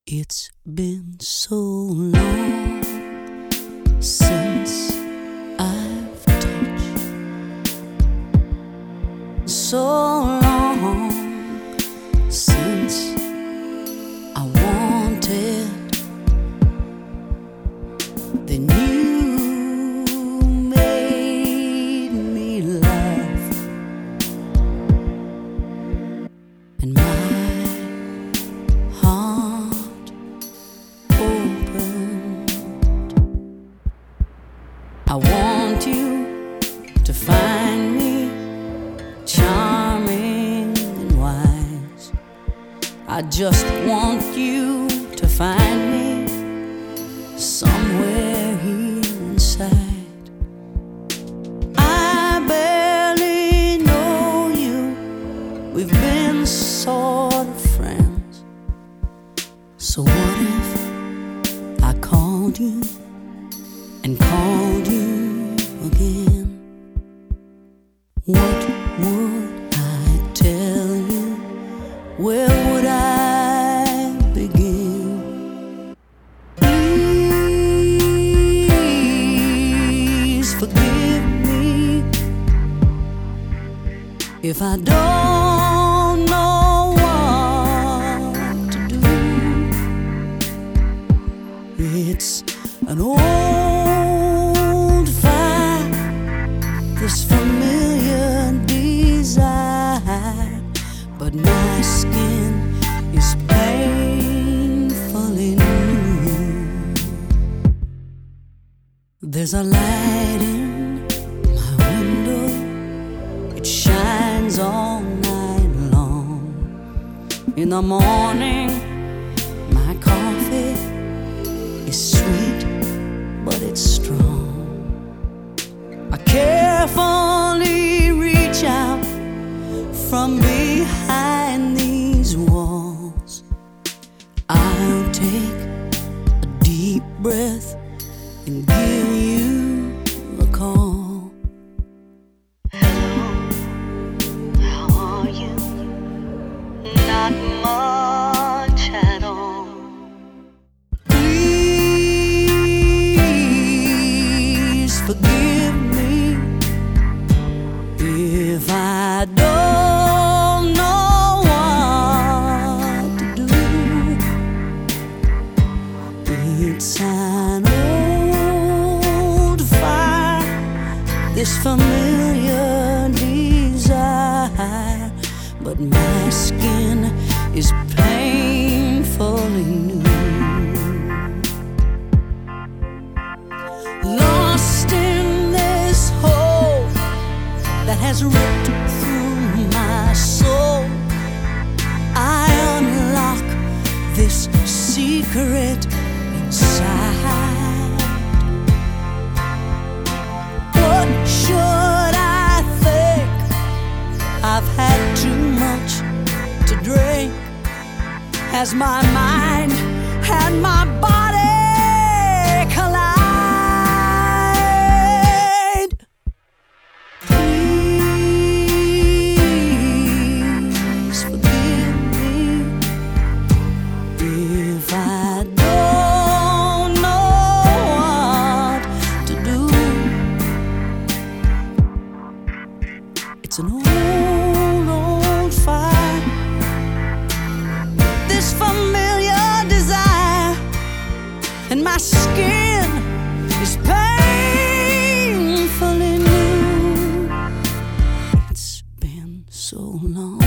It's been so long since I've touched, so long since I wanted. Then you made me laugh, and my heart opened. I want you to find me charming and wise. I just want you to find me somewhere here inside. I barely know you, we've been sort of friends. So what if I called you and called you again? What would I tell you? Where would I begin? Please forgive me if I don't know what to do. It's an old fight, this familiar desire, but my skin is painfully new. There's a light in my window, it shines all night long. In the morning, my coffee is sweet, but it's strong. I carefully reach out from behind these walls. I'll take a deep breath and give you a call. Hello, how are you? Not much at all. Please forgive me if I don't know what to do. It's an old fire, this familiar desire, but my skin is painfully new. Lost in this hole that has ripped through my soul, I unlock this secret inside. What should I think? I've had too much to drink. Has my mind and my body collide? Please forgive me if I don't know what to do. It's an old fight, this familiar desire, and my skin is painfully new. It's been so long